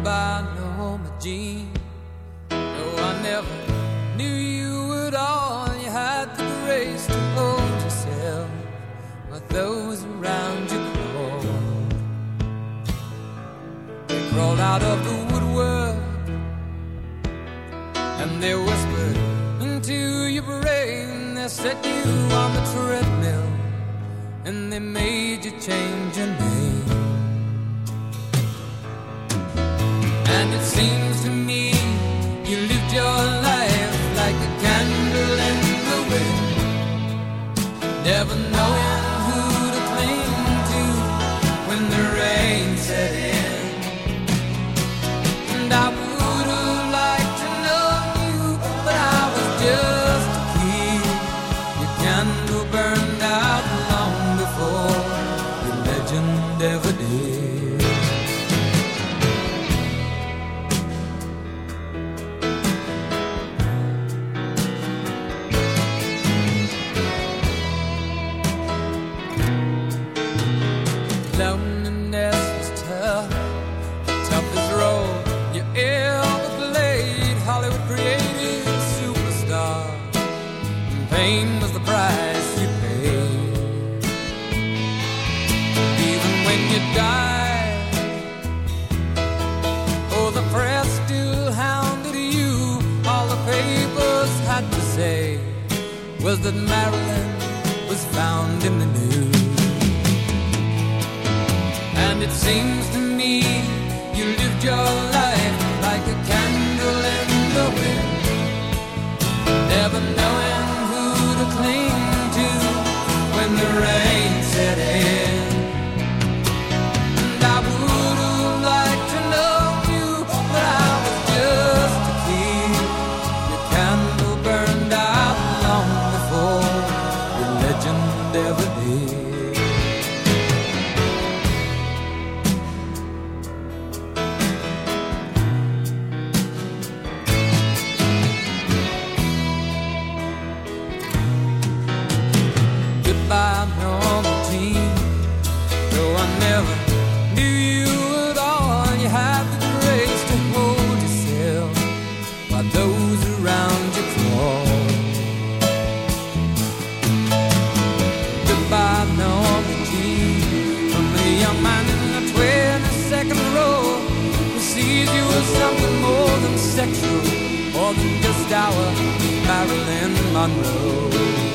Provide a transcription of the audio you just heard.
Goodbye, Norma Jean. No, I never knew you at all. You had the grace to hold yourself while those around you crawled. They crawled out of the woodwork and they whispered into your brain. They set you on the treadmill and they made you change your name. And it seems to me you lived your life like a candle in the wind, never knowing who to cling to when the rain set in. And I would have liked to know you, but I was just a kid. Your candle burned out long before your legend ever did. Loneliness was tough, the toughest role you ever played. Hollywood created superstar, and pain was the price you paid. Even when you died, oh, the press still hounded you. All the papers had to say was that Marilyn was found in the news. And it seems to me you lived your life like a candle in the wind, never knowing who to cling to when the rain set in. And I would have liked to know you, but I was just a kid. Your candle burned out long before your legend ever did. Goodbye, Norma Jean. Though I never knew you at all, you had the grace to hold yourself while those around you crawled. Goodbye, Norma Jean. From the young man in the 22nd row who sees you as something more than sexual, more than just our Marilyn Monroe.